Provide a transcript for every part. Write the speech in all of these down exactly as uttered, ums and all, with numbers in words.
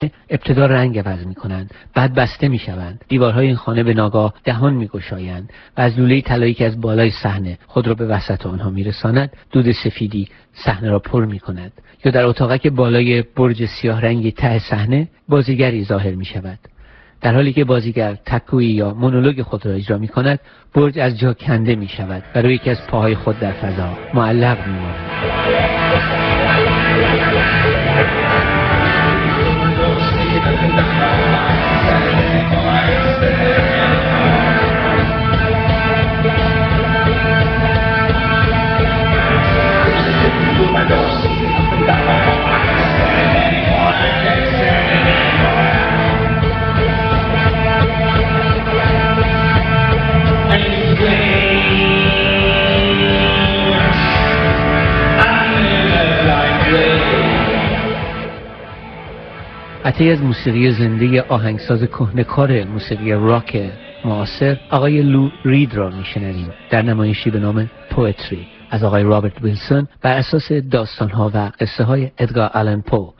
ابتدا رنگ عوض می‌کنند، بعد بسته می‌شوند. دیوارهای این خانه به ناگاه دهان می‌گشایند و از لوله طلایی که از بالای صحنه خود را به وسط آنها می‌رساند، دود سفیدی صحنه را پر می‌کند. یا در اتاقک بالای برج سیاه رنگی ته صحنه بازیگری ظاهر می‌شود. در حالی که بازیگر تکویی یا مونولوگ خود را اجرا می‌کند، برج از جا کنده می‌شود و روی یکی از پاهای خود در فضا معلق می‌ماند. عطیه از موسیقی زنده آهنگساز کهنه‌کار موسیقی راک معاصر آقای لو رید را میشنویم در نمایشی به نام پوئتری از آقای رابرت ویلسون بر اساس داستان‌ها و قصه های ادگار آلن پو.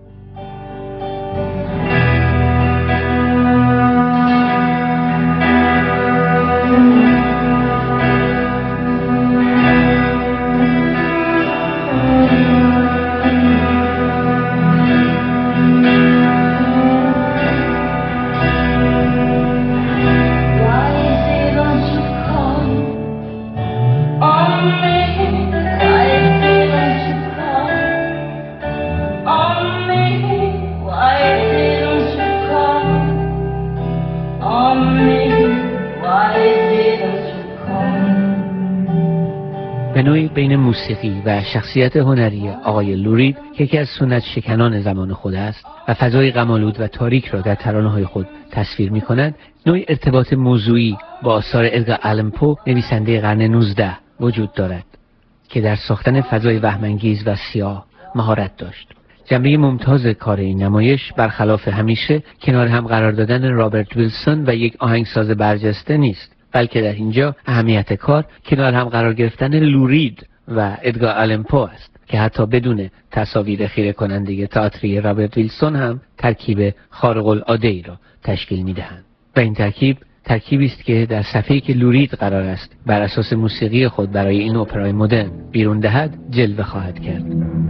به نوعی بین موسیقی و شخصیت هنری آقای لو رید که یکی از سنت شکنان زمان خود است و فضای غم‌آلود و تاریک را در ترانه‌های خود تصویر می‌کند، نوعی ارتباط موضوعی با آثار ادگار آلن پو نویسنده قرن نوزدهم وجود دارد که در ساختن فضای وهم‌انگیز و سیاه مهارت داشت. جنبه ممتاز کار این نمایش برخلاف همیشه کنار هم قرار دادن رابرت ویلسون و یک آهنگساز برجسته نیست، بلکه در اینجا اهمیت کار کنار هم قرار گرفتن لو رید و ادگار آلن پو است که حتی بدون تصاویر خیره کننده تئاتری رابرت ویلسون هم ترکیب خارق العاده را تشکیل می‌دهند. و این ترکیب ترکیبی است که در صفحه‌ای که لو رید قرار است بر اساس موسیقی خود برای این اپرای مدرن بیرون دهد جلوه خواهد کرد.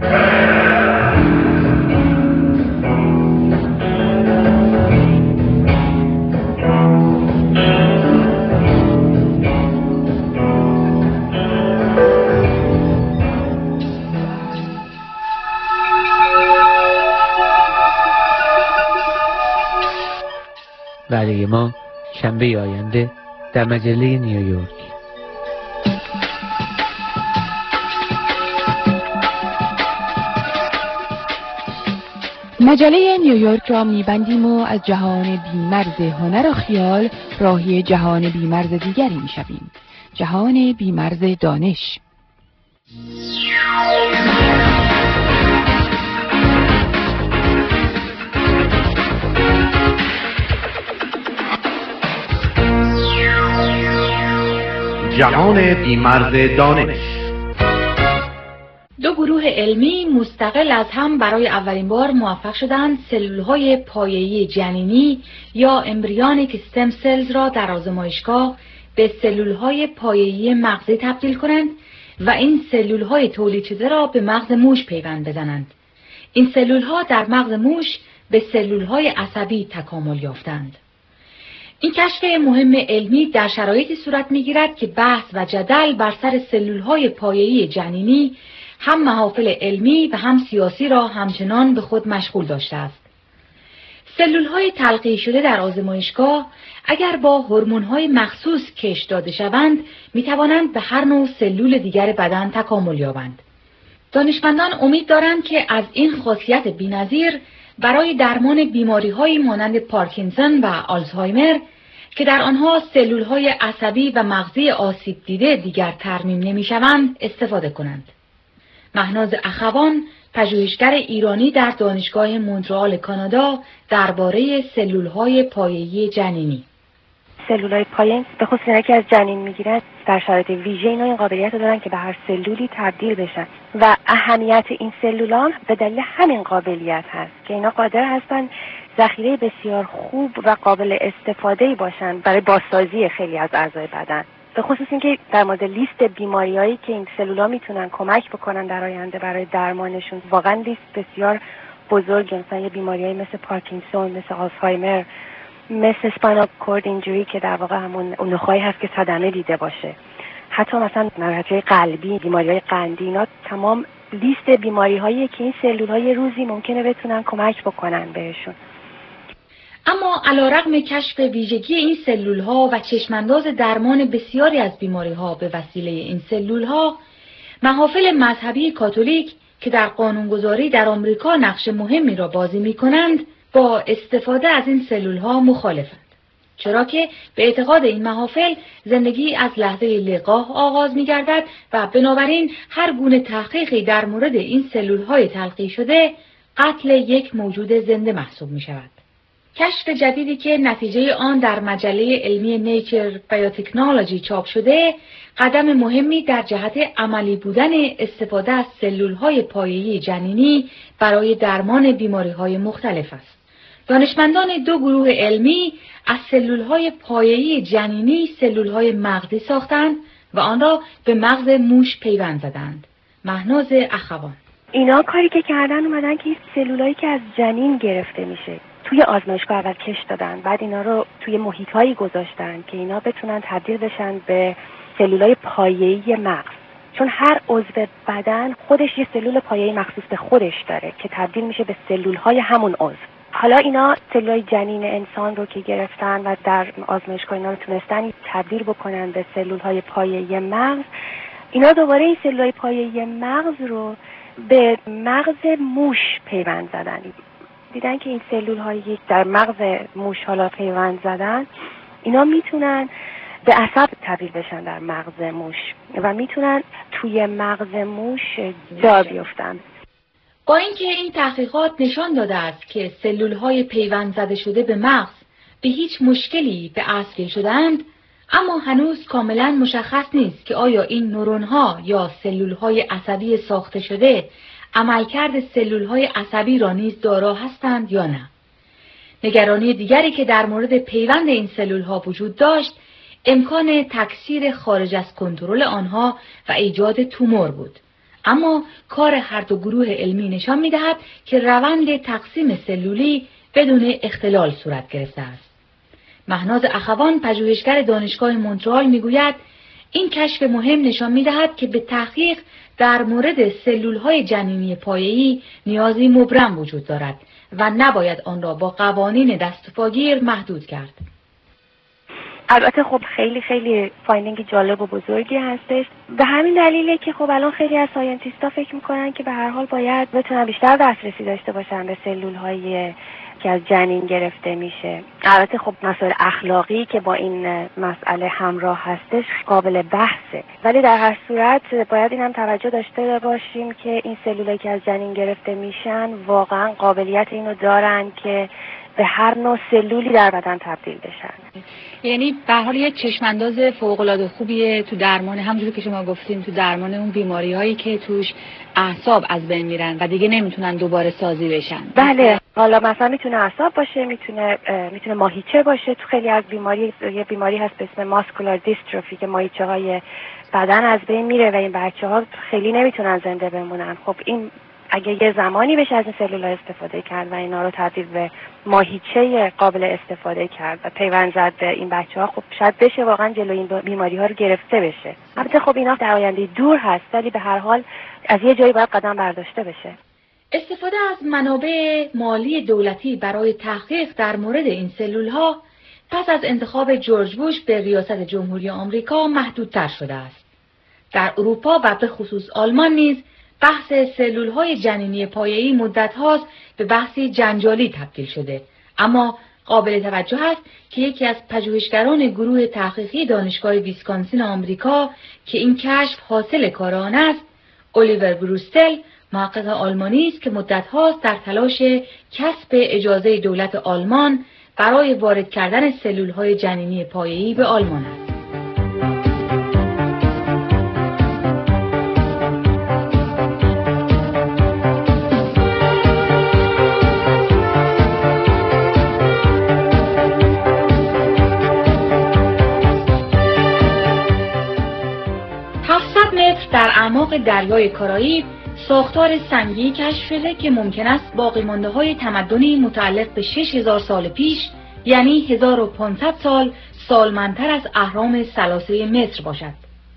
وعده ما شنبه آینده در مجله نیویورک. مجله نیویورک را میبندیم و از جهان بیمرز هنر و خیال راهی جهان بیمرز دیگری میشویم، جهان بیمرز دانش. جهان بیمرز دانش. دو گروه علمی مستقل از هم برای اولین بار موفق شدند سلول‌های پایه‌ای جنینی یا امبریونیک استم سلز را در آزمایشگاه به سلول‌های پایه‌ای مغزی تبدیل کنند و این سلول‌های تولید شده را به مغز موش پیوند بزنند. این سلول‌ها در مغز موش به سلول‌های عصبی تکامل یافتند. این کشف مهم علمی در شرایطی صورت می‌گیرد که بحث و جدل بر سر سلول‌های پایه‌ای جنینی هم محافل علمی و هم سیاسی را همچنان به خود مشغول داشته است. سلول‌های تلقیح شده در آزمایشگاه اگر با هورمون‌های مخصوص کش داده شوند، می‌توانند به هر نوع سلول دیگر بدن تکامل یابند. دانشمندان امید دارند که از این خاصیت بی‌نظیر برای درمان بیماری‌هایی مانند پارکینسون و آلزایمر که در آنها سلول‌های عصبی و مغزی آسیب دیده دیگر ترمیم نمی‌شوند استفاده کنند. مهناز اخوان، پژوهشگر ایرانی در دانشگاه مونترال کانادا درباره سلول‌های پایه‌ای جنینی. سلولای پایه به خصوص اینا که از جنین میگیرن در شرایط ویژه اینا این قابلیت رو دارن که به هر سلولی تبدیل بشن و اهمیت این سلولا هم به دلیل همین قابلیت هست که اینا قادر هستن ذخیره بسیار خوب و قابل استفاده باشن برای بازسازی خیلی از اعضای بدن. به خصوص اینکه در مورد لیست بیماریایی که این سلولا میتونن کمک بکنن در آینده برای درمانشون واقعا لیست بسیار بزرگه، مثلا یه بیماریایی مثل پارکینسون، مثل آلزایمر، مثل اسپاینال کورد اینجوری که در واقع همون اون نخایی هست که صدمه دیده باشه، حتی مثلا مرضای قلبی، بیماریهای قندی، اینا تمام لیست بیماری‌هایی که این سلول‌های روزی ممکنه بتونن کمک بکنن بهشون. اما علیرغم کشف ویژگی این سلول‌ها و چشمانداز درمان بسیاری از بیماری‌ها به وسیله این سلول‌ها، محافل مذهبی کاتولیک که در قانونگذاری در آمریکا نقش مهمی را بازی می‌کنند، با استفاده از این سلول‌ها مخالفند. چرا که به اعتقاد این محافل زندگی از لحظه لقاح آغاز می‌گردد و بنابراین هر گونه تحقیقی در مورد این سلول‌های تلقیح شده قتل یک موجود زنده محسوب می‌شود. کشف جدیدی که نتیجه آن در مجله علمی نیچر بیوتکنولوژی چاپ شده، قدم مهمی در جهت عملی بودن استفاده از سلول‌های پایه‌ای جنینی برای درمان بیماری‌های مختلف است. دانشمندان دو گروه علمی از سلول‌های پایه‌ای جنینی سلول‌های مغزی ساختند و آن را به مغز موش پیوند زدند. مهناز اخوان: اینا کاری که کردن اومدن که سلولایی که از جنین گرفته میشه توی آزمایشگاه اول کش دادن، بعد اینا رو توی محیط‌هایی گذاشتن که اینا بتونن تبدیل بشن به سلولای پایه‌ای مغز، چون هر عضو بدن خودش یه سلول پایه‌ای مخصوص به خودش داره که تبدیل میشه به سلول‌های همون عضو. حالا اینا سلولای جنین انسان رو که گرفتن و در آزمایشگاه اینا رو تونستن تبدیل بکنن به سلول‌های پایه‌ای مغز، اینا دوباره این سلولای پایه‌ای مغز رو به مغز موش پیوند زدن. دیدن که این سلول‌هایی در مغز موش حالا پیوند زدن، اینا میتونن به عصب تبدیل بشن در مغز موش و میتونن توی مغز موش جا بیفتن. با اینکه این تحقیقات نشان داده است که سلول‌های پیوند زده شده به مغز به هیچ مشکلی به اصل شدند، اما هنوز کاملا مشخص نیست که آیا این نورون‌ها یا سلول‌های عصبی ساخته شده عملکرد سلول‌های عصبی را نیز دارا هستند یا نه. نگرانی دیگری که در مورد پیوند این سلول‌ها وجود داشت، امکان تکثیر خارج از کنترل آنها و ایجاد تومور بود. اما کار هر دو گروه علمی نشان می‌دهد که روند تقسیم سلولی بدون اختلال صورت گرفته است. مهناز اخوان، پژوهشگر دانشگاه مونترال، میگوید این کشف مهم نشان می‌دهد که به تحقیق در مورد سلول‌های جنینی پایه‌ای نیازی مبرم وجود دارد و نباید آن را با قوانین دستوپاگیر محدود کرد. البته خب خیلی خیلی فایندینگ جالب و بزرگی هستش. به همین دلیله که خب الان خیلی از ساینتیست‌ها فکر می‌کنن که به هر حال باید بتونن بیشتر دسترسی داشته باشن به سلول‌های که از جنین گرفته میشه. البته خب مسائل اخلاقی که با این مسئله همراه هستش قابل بحثه، ولی در هر صورت باید این هم توجه داشته باشیم که این سلولایی که از جنین گرفته میشن واقعا قابلیت اینو دارن که به هر نوع سلولی در بدن تبدیل بشن. یعنی به هر حال یه چشمانداز فوق‌العاده خوبیه تو درمان، همونجوری که شما گفتین، تو درمان اون بیماری‌هایی که توش اعصاب از بین میرن و دیگه نمیتونن دوباره سازی بشن. بله، حالا مثلا میتونه اعصاب باشه، میتونه میتونه ماهیچه باشه. تو خیلی از بیماری یه بیماری هست به اسم ماسکولار دیستروفی که ماهیچه‌های بدن از بین میره و این بچه‌ها خیلی نمیتونن زنده بمونن. خب این اگه یه زمانی بشه از این سلول‌ها استفاده کرد و اینا رو تبدیل به ماهیچه قابل استفاده کرد و پیوند زد به این بچه‌ها، خب شاید بشه واقعا جلوی این بیماری‌ها رو گرفته بشه. البته خب اینا در آینده دور هست، ولی به هر حال از یه جایی باید قدم برداشته بشه. استفاده از منابع مالی دولتی برای تحقیق در مورد این سلول‌ها پس از انتخاب جورج بوش به ریاست جمهوری آمریکا محدودتر شده است. در اروپا و به خصوص آلمان نیز بحث سلول‌های جنینی پایه‌ای مدت هاست به بحثی جنجالی تبدیل شده، اما قابل توجه است که یکی از پژوهشگران گروه تحقیقی دانشگاه ویسکانسین آمریکا که این کشف حاصل کار آن است، الیور بروستل، محقق آلمانی است که مدت هاست در تلاش کسب اجازه دولت آلمان برای وارد کردن سلول‌های جنینی پایه‌ای به آلمان است. هفتصد متر در اعماق دریای کارائیب ساختار سنگی کشف شده که ممکن است باقی مانده های تمدنی متعلق به شش هزار سال پیش، یعنی هزار و پانصد سال سالمندتر از اهرام ثلاثه مصر باشد.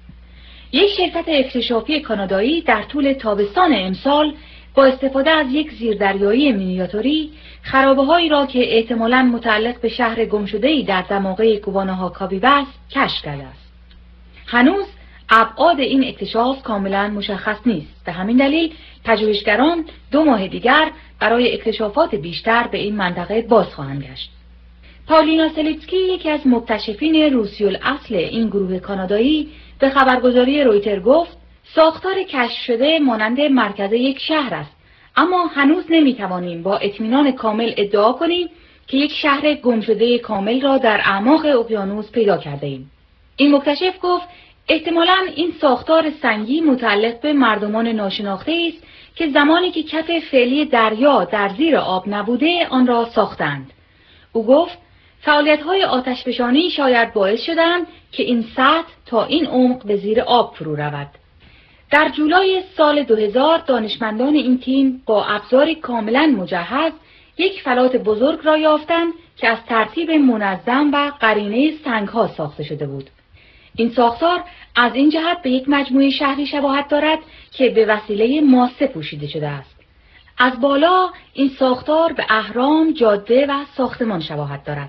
یک شرکت اکتشافی کانادایی در طول تابستان امسال با استفاده از یک زیردریایی مینیاتوری خرابه‌هایی را که احتمالاً متعلق به شهر گمشده‌ای در دماغه کوبانوها کابیبه است کشف کرده است. هنوز ابعاد این اکتشاف کاملا مشخص نیست. به همین دلیل پژوهشگران دو ماه دیگر برای اکتشافات بیشتر به این منطقه باز خواهند گشت. پاولینا سلیتسکی، یکی از مکتشفین روسی الاصل این گروه کانادایی، به خبرگزاری رویتر گفت: ساختار کشف شده مانند مرکز یک شهر است، اما هنوز نمیتوانیم با اطمینان کامل ادعا کنیم که یک شهر گمشده کامل را در اعماق اقیانوس پیدا کرده ایم. این مکتشف گفت احتمالاً این ساختار سنگی متعلق به مردمان ناشناخته است که زمانی که کف فعلی دریا در زیر آب نبوده آن را ساختند. او گفت فعالیت‌های آتشفشانی شاید باعث شدند که این سطح تا این عمق به زیر آب فرو رود. در جولای سال دو هزار دانشمندان این تیم با ابزاری کاملاً مجهز یک فلات بزرگ را یافتند که از ترتیب منظم و قرینه سنگ‌ها ساخته شده بود. این ساختار از این جهت به یک مجموعه شهری شباهت دارد که به وسیله ماسه پوشیده شده است. از بالا این ساختار به اهرام، جاده و ساختمان شباهت دارد.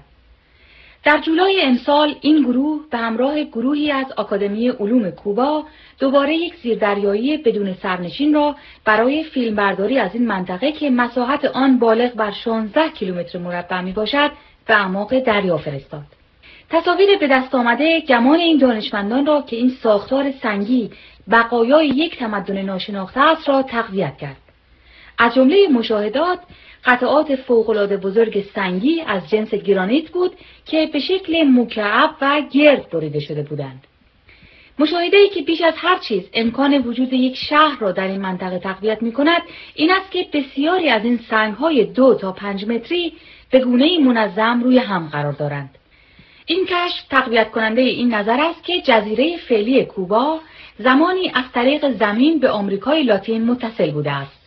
در جولای امسال این گروه به همراه گروهی از آکادمی علوم کوبا دوباره یک زیردریایی بدون سرنشین را برای فیلمبرداری از این منطقه که مساحت آن بالغ بر شانزده کیلومتر مربع می باشد به اعماق دریا فرستاد. تصاویر به دست آمده گمان این دانشمندان را که این ساختار سنگی بقایای یک تمدن ناشناخته است را تقویت کرد. از جمله مشاهدات قطعات فوق‌العاده بزرگ سنگی از جنس گرانیت بود که به شکل مکعب و گرد بریده شده بودند. مشاهده‌ای که بیش از هر چیز امکان وجود یک شهر را در این منطقه تقویت می‌کند این است که بسیاری از این سنگ‌های دو تا پنج متری به گونه‌ای منظم روی هم قرار دارند. این کشف تقویت کننده این نظر است که جزیره فعلی کوبا زمانی از طریق زمین به آمریکای لاتین متصل بوده است.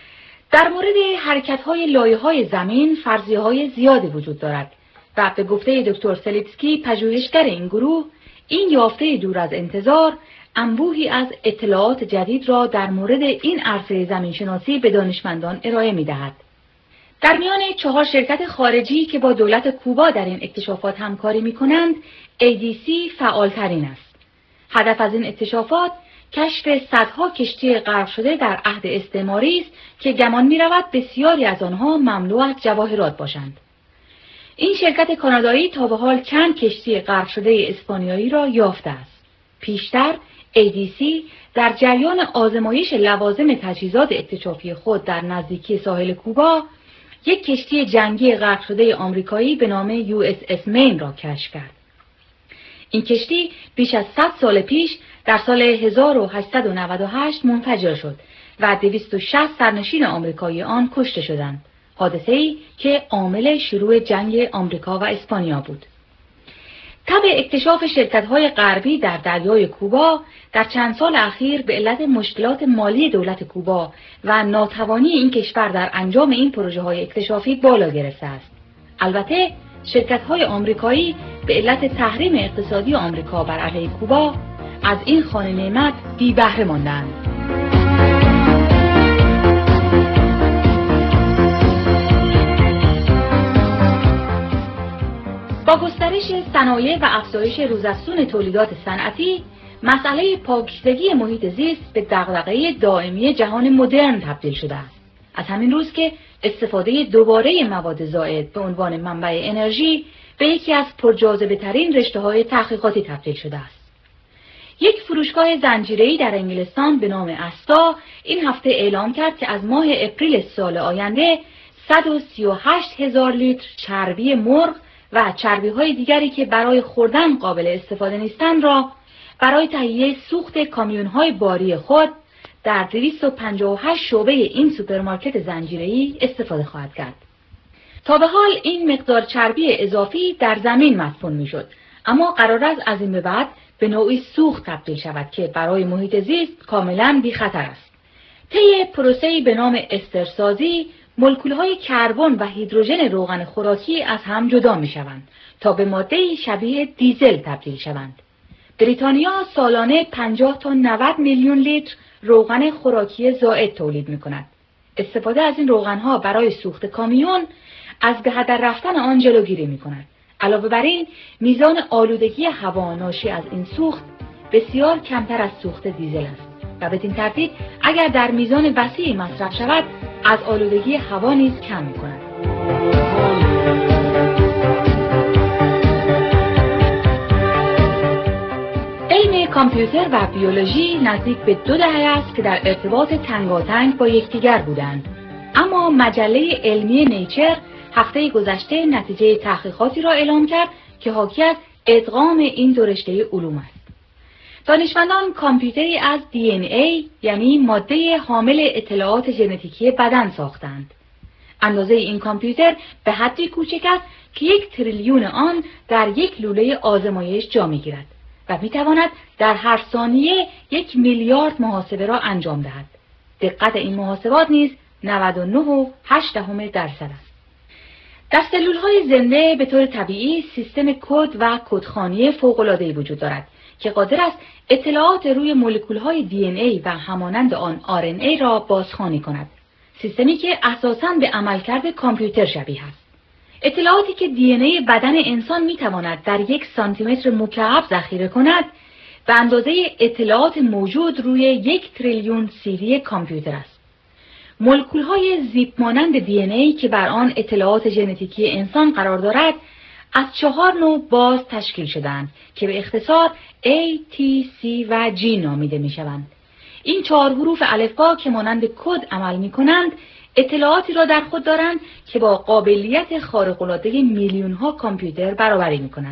در مورد حرکت‌های لایه‌های زمین فرضیه‌های زیادی وجود دارد و به گفته دکتر سلیتسکی پژوهشگر این گروه، این یافته دور از انتظار انبوهی از اطلاعات جدید را در مورد این عرصه زمینشناسی به دانشمندان ارائه می‌دهد. در میان چهار شرکت خارجی که با دولت کوبا در این اکتشافات همکاری می‌کنند، ای دی سی فعالترین است. هدف از این اکتشافات کشف صدها کشتی غرق شده در عهد استعماری است که گمان می‌رود بسیاری از آنها مملو از جواهرات باشند. این شرکت کانادایی تا به حال چند کشتی غرق شده اسپانیایی را یافته است. پیشتر ای دی سی در جریان آزمایش لوازم تجهیزات اکتشافی خود در نزدیکی ساحل کوبا یک کشتی جنگی غرق شده آمریکایی به نام یو اس اس مین را کشف کرد. این کشتی بیش از صد سال پیش در سال هزار و هشتصد و نود و هشت منفجر شد و دویست و شصت سرنشین آمریکایی آن کشته شدند. حادثه‌ای که عامل شروع جنگ آمریکا و اسپانیا بود. تبع اکتشاف شرکت‌های غربی در دریای کوبا در چند سال اخیر به علت مشکلات مالی دولت کوبا و ناتوانی این کشور در انجام این پروژه‌های اکتشافی بالا گرفته است. البته شرکت‌های آمریکایی به علت تحریم اقتصادی آمریکا بر علیه کوبا از این خوان نعمت بی بهره ماندند. با گسترش صنایع و افزایش روزافزون تولیدات صنعتی، مسئله پاکیزگی محیط زیست به دغدغه دائمی جهان مدرن تبدیل شده است. از همین روز که استفاده دوباره مواد زائد به عنوان منبع انرژی به یکی از پرجاذبه‌ترین رشته‌های تحقیقاتی تبدیل شده است. یک فروشگاه زنجیره‌ای در انگلستان به نام استا این هفته اعلام کرد که از ماه اپریل سال آینده صد و سی و هشت هزار لیتر چربی مرغ و چربی‌های دیگری که برای خوردن قابل استفاده نیستند را برای تهیه سوخت کامیون‌های باری خود در دویست و پنجاه و هشت شعبه این سوپرمارکت زنجیره‌ای استفاده خواهد کرد. تا به حال این مقدار چربی اضافی در زمین مدفون می‌شد، اما قرار است از این به بعد به نوعی سوخت تبدیل شود که برای محیط زیست کاملاً بی خطر است. طی پروسه‌ای به نام استرسازی، مولکول‌های کربن و هیدروژن روغن خوراکی از هم جدا می‌شوند تا به ماده‌ای شبیه دیزل تبدیل شوند. بریتانیا سالانه پنجاه تا نود میلیون لیتر روغن خوراکی زائد تولید می‌کند. استفاده از این روغن‌ها برای سوخت کامیون از به هدر رفتن آن جلوگیری می‌کند. علاوه بر این، میزان آلودگی هوا ناشی از این سوخت بسیار کمتر از سوخت دیزل است و بدین ترتیب اگر در میزان وسیعی مصرف شود از آلودگی هوا نیز کم می‌کند. علم کامپیوتر و بیولوژی نزدیک به دو دهه است که در ارتباط تنگاتنگ با یکدیگر بودند، اما مجله علمی نیچر هفته گذشته نتیجه تحقیقاتی را اعلام کرد که حاکی از ادغام این دو رشته علوم است. دانشمندان کامپیوتری از دی ان ای یعنی ماده حامل اطلاعات ژنتیکی بدن ساختند. اندازه این کامپیوتر به حدی کوچک است که یک تریلیون آن در یک لوله آزمایش جا می‌گیرد و می‌تواند در هر ثانیه یک میلیارد محاسبه را انجام دهد. دقت این محاسبات نیز نود و نه و هشت دهم درصد است. در سلول‌های زنده به طور طبیعی سیستم کد و کدخوانی فوق‌العاده‌ای وجود دارد که قادر است اطلاعات روی مولکول‌های دی ان ای و همانند آن آر ان ای را بازخوانی کند. سیستمی که اساساً به عملکرد کامپیوتر شبیه است. اطلاعاتی که دی ان ای بدن انسان می‌تواند در یک سانتی متر مکعب ذخیره کند، به اندازه اطلاعات موجود روی یک تریلیون سیری کامپیوتر است. مولکول‌های زیپ مانند دی ان ای که بر آن اطلاعات ژنتیکی انسان قرار دارد، از چهار نوع باز تشکیل شدند که به اختصار A, T, C و G نامیده می‌شوند. این چهار حروف الفبا که مانند کد عمل می‌کنند، اطلاعاتی را در خود دارند که با قابلیت خارق‌العاده میلیون‌ها کامپیوتر برابری می‌کند.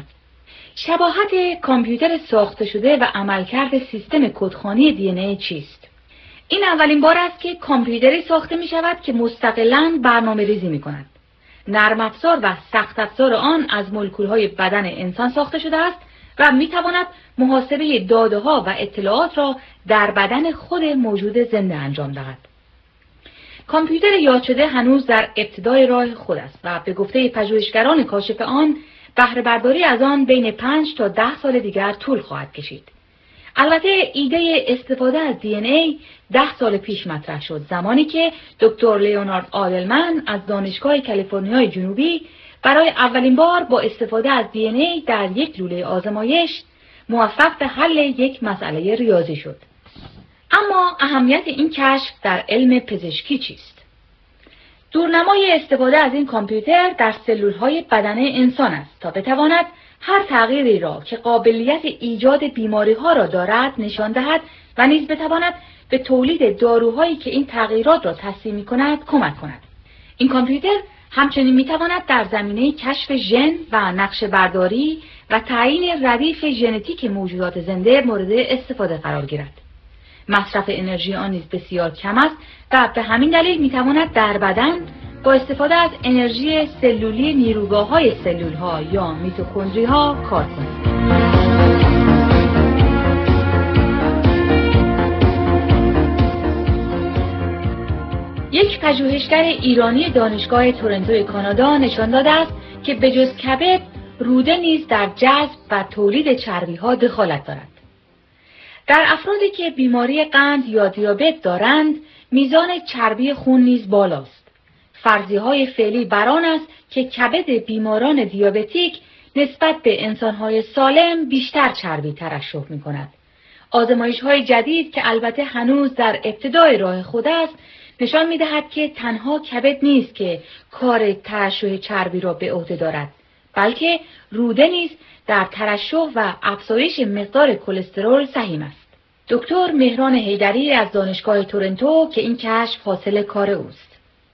شباهت کامپیوتر ساخته شده و عملکرد سیستم کدخوانی دی ان ای چیست؟ این اولین بار است که کامپیوتری ساخته می‌شود که مستقلاً برنامه‌ریزی می‌کند. نرم افزار و سخت افزار آن از مولکول‌های بدن انسان ساخته شده است و می‌تواند محاسبه داده‌ها و اطلاعات را در بدن خود موجود زنده انجام دهد. کامپیوتر یاد شده هنوز در ابتدای راه خود است و به گفته پژوهشگران کاشف آن، بهره برداری از آن بین پنج تا ده سال دیگر طول خواهد کشید. البته ایده استفاده از دی ان ای ده سال پیش مطرح شد، زمانی که دکتر لیونارد آدلمن از دانشگاه کالیفرنیای جنوبی برای اولین بار با استفاده از دی ان ای در یک لوله آزمایش موفق به حل یک مسئله ریاضی شد. اما اهمیت این کشف در علم پزشکی چیست؟ دورنمای استفاده از این کامپیوتر در سلول‌های بدن انسان است تا بتواند هر تغییری را که قابلیت ایجاد بیماری‌ها را دارد نشان دهد و نیز بتواند به تولید داروهایی که این تغییرات را تسریع می‌کند کمک کند. این کامپیوتر همچنین می‌تواند در زمینه کشف ژن و نقشه برداری و تعیین ردیف ژنتیک موجودات زنده مورد استفاده قرار گیرد. مصرف انرژی آن نیز بسیار کم است و به همین دلیل می‌تواند در بدن با استفاده از انرژی سلولی نیروگاه‌های سلول‌ها یا میتوکندری‌ها کار کند. یک پژوهشگر ایرانی دانشگاه تورنتو کانادا نشان داده است که به جز کبد، روده نیز در جذب و تولید چربی‌ها دخالت دارد. در افرادی که بیماری قند یا دیابت دارند، میزان چربی خون نیز بالاست. فرضیه‌های فعلی بر آن است که کبد بیماران دیابتیک نسبت به انسان‌های سالم بیشتر چربی ترشح می‌کند. آزمایش‌های جدید که البته هنوز در ابتدای راه خود است، نشان می‌دهد که تنها کبد نیست که کار ترشح چربی را به عهده دارد، بلکه روده نیز در ترشح و افزایش مقدار کلسترول سهیم است. دکتر مهران حیدری از دانشگاه تورنتو که این کشف حاصل کار اوست.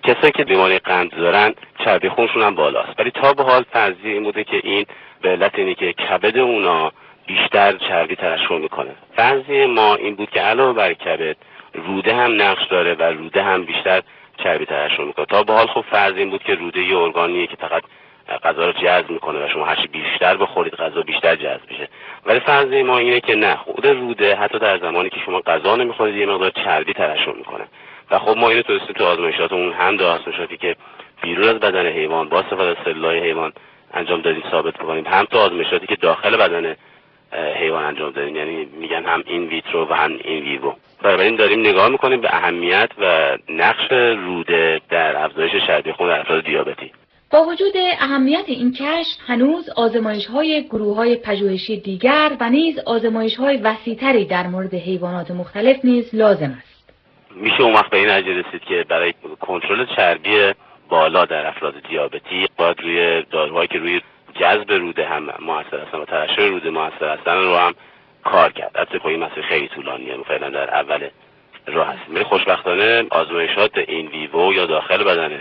کسایی که بیماری قند دارن چربی خونشون هم بالاست، ولی تا به حال فرضیه این بوده که این به علت اینه که کبد اونا بیشتر چربی ترشح میکنه. فرضیه ما این بود که علاوه بر کبد روده هم نقش داره و روده هم بیشتر چربی ترشح میکنه. تا به حال خب فرض این بود که روده یه ارگانیه که فقط غذا رو جذب میکنه و شما هرچی بیشتر بخورید غذا بیشتر جذب میشه، ولی فرضیه ما اینه که نه، خود روده حتی در زمانی که شما غذا نمیخورید یه مقدار چربی ترشح میکنه. و خب ما اینو توسط تو آزمایشاتمون هم در آزمایشاتی که بیرون از بدن حیوان با استفاده از سلولای حیوان انجام دادیم ثابت کنیم، هم تو آزمایشاتی که داخل بدن حیوان انجام دادیم، یعنی میگن هم این ویترو و هم این ویوو. بنابراین داریم نگاه میکنیم به اهمیت و نقش روده در افزایش چربی خون در افراد دیابتی. با وجود اهمیت این کشف، هنوز آزمایش‌های گروه‌های پژوهشی دیگر و نیز آزمایش‌های وسیع‌تری در مورد حیوانات مختلف نیز لازم است. میشه اون وقت به این نتیجه رسید که برای کنترل چربی بالا در افراد دیابتی باید روی داروهایی که روی جذب روده هم موثر هستن و ترشح روده موثر هستن رو هم کار کرد. البته این مسئله خیلی طولانیه، فعلا در اول راه هستیم، ولی خوشبختانه آزمایشات این ویوو یا داخل بدن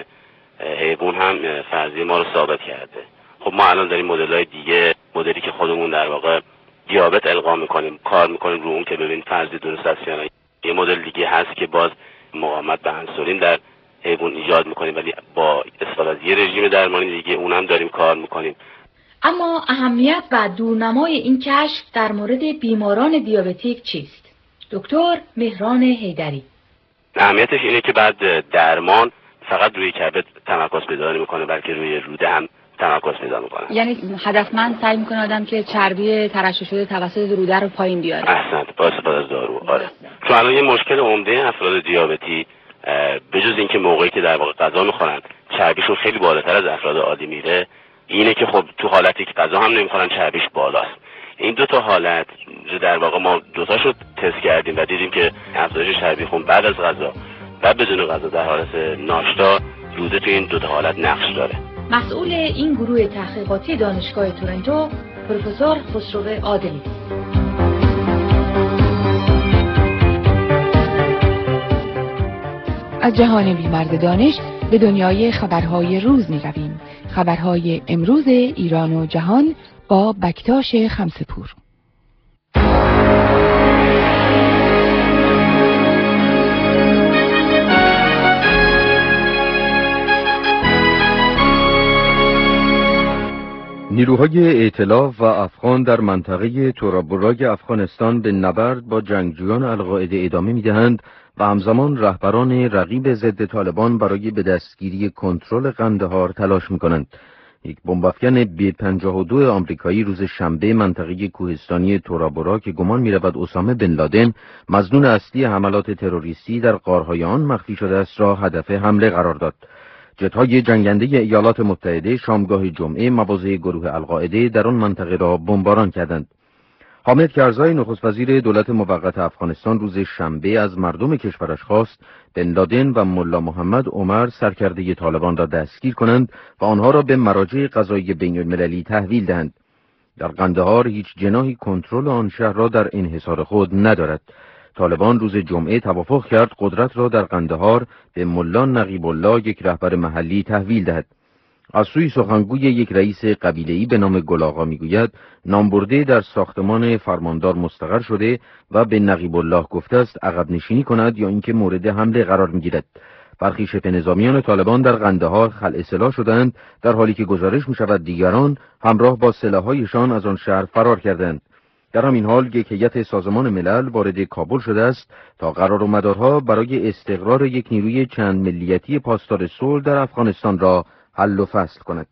حیوان هم فرضیه ما رو ثابت کرده. خب ما الان داریم مدل‌های دیگه، مدلی که خودمون در واقع دیابت القا می‌کنیم، کار می‌کنیم رو اون که ببین فرضیه درست است یا نه. یه مدل دیگه هست که باز مقاومت به انسولین در حیوان ایجاد می‌کنیم، ولی با استفاده از یه رژیم درمانی دیگه اونم داریم کار می‌کنیم. اما اهمیت و دورنمای این کشف در مورد بیماران دیابتیک چیست؟ دکتر مهران حیدری. اهمیتش اینه که بعد درمان فقط روی کبد تمرکز پیدا نمی‌کنه، بلکه روی روده هم تمرکز پیدا می‌کنه. یعنی هدفمند سعی می‌کنه آدم که چربی ترشح شده توسط روده رو پایین بیاره. احسنت، با استفاده از دارو. آره. چون الان یه مشکل عمده افراد دیابتی بجز اینکه موقعی که در واقع غذا می‌خورن چربیشون خیلی بالاتر از افراد عادی میره، اینه که خب تو حالتی که غذا هم نمی‌خورن چربیش بالاست. این دو تا حالت در واقع ما دو تاشو تست کردیم و دیدیم که افزایش چربی خون بعد از غذا و بدون غذا در حالت ناشتا روده تو این دو تا حالت نقش داره. مسئول این گروه تحقیقاتی دانشگاه تورنتو پروفسور خسرو عادلی. از جهان بی‌مرز دانش به دنیای خبرهای روز می‌رویم. خبرهای امروز ایران و جهان با بکتاش خمسه‌پور. نیروهای ائتلاف و افغان در منطقه تورابورای افغانستان به نبرد با جنگجویان القاعده ادامه می‌دهند و همزمان رهبران رقیب ضد طالبان برای به دستگیری کنترل قندهار تلاش می‌کنند. یک بمب‌افکن بی پنجاه و دو آمریکایی روز شنبه منطقه کوهستانی تورابورا که گمان می‌رود اسامه بن لادن مظنون اصلی حملات تروریستی در غارهای آن مخفی شده است را هدف حمله قرار داد. جت‌های جنگنده ایالات متحده شامگاه جمعه مواضع گروه القاعده در آن منطقه را بمباران کردند. حامد کرزای نخست وزیر دولت موقت افغانستان روز شنبه از مردم کشورش خواست بن لادن و ملا محمد عمر سرکرده طالبان را دستگیر کنند و آنها را به مراجع قضایی بین‌المللی تحویل دهند. در قندهار هیچ جناحی کنترل آن شهر را در انحصار خود ندارد. طالبان روز جمعه توافق کرد قدرت را در قندهار به ملا نقیب الله یک رهبر محلی تحویل دهد. از سوی سخنگوی یک رئیس قبیله‌ای به نام گلاغا میگوید نامبرده در ساختمان فرماندار مستقر شده و به نقیب الله گفته است عقب نشینی کند یا اینکه مورد حمله قرار میگیرد. برخی شبه نظامیان طالبان در قندهار خلع سلاح شدند در حالی که گزارش می‌شود دیگران همراه با سلاح‌هایشان از آن شهر فرار کردند. در همین حال یک هیئت سازمان ملل وارد کابل شده است تا قرارمدارها برای استقرار یک نیروی چند ملیتی پاسدار صلح در افغانستان را حل و فصل کند.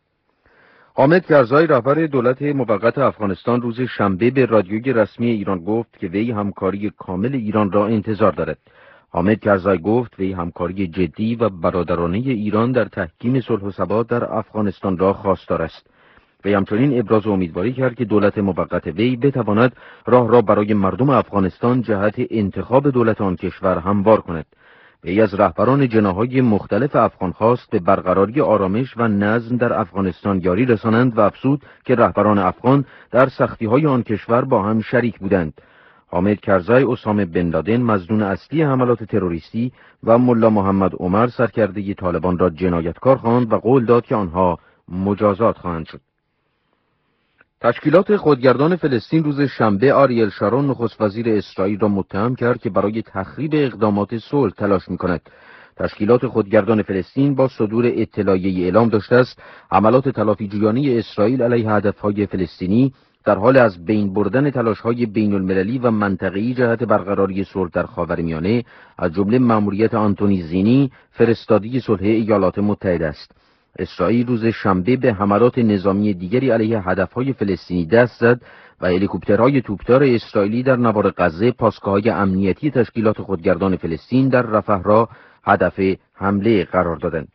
حامد کرزای رهبر دولت موقت افغانستان روز شنبه به رادیوی رسمی ایران گفت که وی همکاری کامل ایران را انتظار دارد. حامد کرزای گفت وی همکاری جدی و برادرانه ایران در تحکیم صلح و ثبات در افغانستان را خواستار است. وی همچنین ابراز امیدواری کرد که دولت موقت وی بتواند راه را برای مردم افغانستان جهت انتخاب دولت آن کشور هموار کند. وی از رهبران جناح‌های مختلف افغان خواست به برقراری آرامش و نظم در افغانستان یاری رسانند و افزود که رهبران افغان در سختی‌های آن کشور با هم شریک بودند. حامد کرزی اسامه بن لادن مظنون اصلی حملات تروریستی و ملا محمد عمر سرکرده طالبان را جنایتکار خواند و قول داد که آنها مجازات خواهند شد. تشکیلات خودگردان فلسطین روز شنبه آریل شارون نخست وزیر اسرائیل را متهم کرد که برای تخریب اقدامات صلح تلاش می‌کند. تشکیلات خودگردان فلسطین با صدور اطلاعیه اعلام داشته است حملات تلافی‌جویانه اسرائیل علیه هدفهای فلسطینی در حال از بین بردن تلاش‌های بین‌المللی و منطقه‌ای جهت برقراری صلح در خاورمیانه از جمله مأموریت آنتونی زینی فرستادی صلح ایالات متحده است. اسرائیل روز شنبه به حملات نظامی دیگری علیه هدفهای فلسطینی دست زد و هلیکوپترهای توپدار اسرائیلی در نوار غزه پاسگاه‌های امنیتی تشکیلات خودگردان فلسطین در رفح را هدف حمله قرار دادند.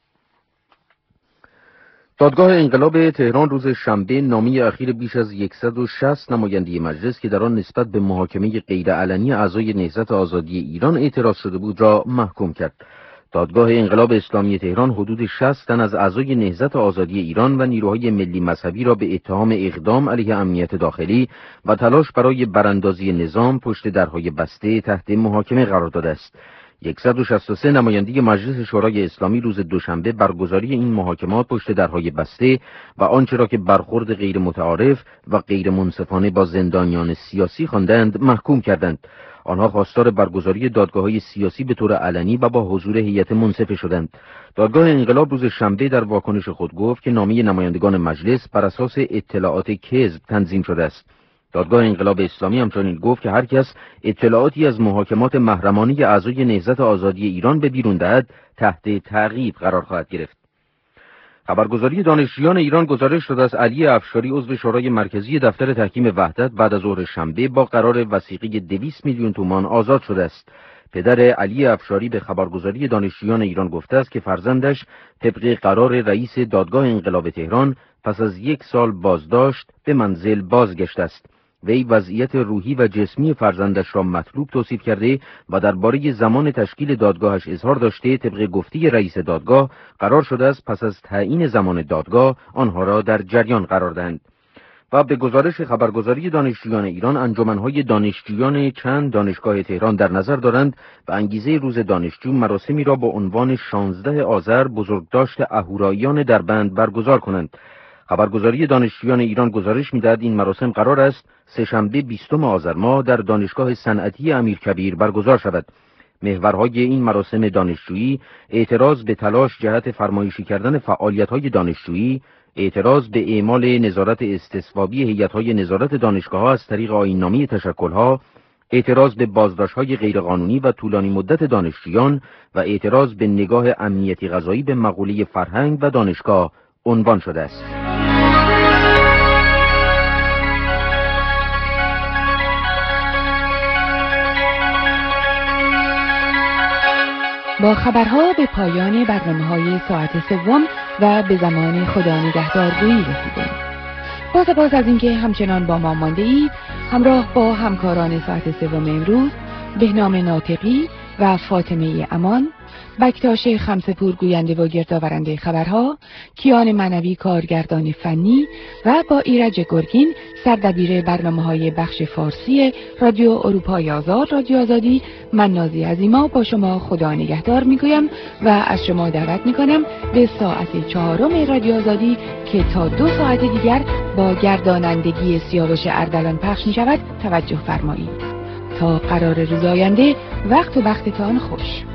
دادگاه انقلاب تهران روز شنبه نامه اخیر بیش از صد و شصت نماینده مجلس که در آن نسبت به محاکمه غیرعلنی اعضای نهضت آزادی ایران اعتراض شده بود را محکوم کرد. دادگاه انقلاب اسلامی تهران حدود شصت تن از اعضای نهضت آزادی ایران و نیروهای ملی مذهبی را به اتهام اقدام علیه امنیت داخلی و تلاش برای براندازی نظام پشت درهای بسته تحت محاکمه قرار داده است. صد و شصت و سه نماینده مجلس شورای اسلامی روز دوشنبه برگزاری این محاکمات پشت درهای بسته و آنچه را که برخورد غیر متعارف و غیر منصفانه با زندانیان سیاسی خواندند محکوم کردند. آنها خواستار برگزاری دادگاه‌های سیاسی به طور علنی و با حضور هیئت منصفه شدند. دادگاه انقلاب روز شنبه در واکنش خود گفت که نامه نمایندگان مجلس بر اساس اطلاعات کذب تنظیم شده است. دادگاه انقلاب اسلامی همچنین گفت که هر کس اطلاعاتی از محاکمات محرمانه اعضای نهضت آزادی ایران به بیرون دهد تحت تعقیب قرار خواهد گرفت. خبرگزاری دانشجویان ایران گزارش داده است علی افشاری عضو شورای مرکزی دفتر تحکیم وحدت بعد از ظهر شنبه با قرار وثیقه دویست میلیون تومان آزاد شده است. پدر علی افشاری به خبرگزاری دانشجویان ایران گفته است که فرزندش طبق قرار رئیس دادگاه انقلاب تهران پس از یک سال بازداشت به منزل بازگشته است. وی وضعیت روحی و جسمی فرزندش را مطلوب توصیف کرده و درباره زمان تشکیل دادگاهش اظهار داشته طبق گفته رئیس دادگاه قرار شده است پس از تعیین زمان دادگاه آنها را در جریان قرار دهند. و به گزارش خبرگزاری دانشجویان ایران انجمن‌های دانشجویان چند دانشگاه تهران در نظر دارند و انگیزه روز دانشجو مراسمی را با عنوان شانزده آذر بزرگداشت اهوراییان دربند برگزار کنند. خبرگزاری دانشجویان ایران گزارش می‌دهد این مراسم قرار است سه‌شنبه بیستم آذر ماه در دانشگاه صنعتی امیرکبیر برگزار شود. محورهای این مراسم دانشجویی اعتراض به تلاش جهت فرمایشی کردن فعالیت‌های دانشجویی، اعتراض به اعمال نظارت استصوابی هیئت‌های نظارت دانشگاه‌ها از طریق آیین‌نامه تشکل‌ها، اعتراض به بازداشت‌های غیرقانونی و طولانی مدت دانشجویان و اعتراض به نگاه امنیتی قضایی به مقوله فرهنگ و دانشگاه عنوان شده است. با خبرها به پایان برنامه‌های ساعت سوم و به زمان خدا نگهدارگویی رسیدیم. با سپاس از اینکه همچنان با ما مانده اید، همراه با همکاران ساعت سوم امروز بهنام ناطقی و فاطمه امان، بکتاش خمسه‌پور گوینده و گردآورنده خبرها، کیان منوی کارگردان فنی و با ایرج گرگین سردبیر برنامه‌های بخش فارسی رادیو اروپای آزاد رادیو آزادی، من نازی عظیما با شما خدا نگهدار میگویم و از شما دعوت میکنم به ساعت چهارم رادیو آزادی که تا دو ساعت دیگر با گردانندگی سیاوش اردلان پخش میشود توجه فرمایید. تا قرار روز آینده وقت و وقتتان خوش.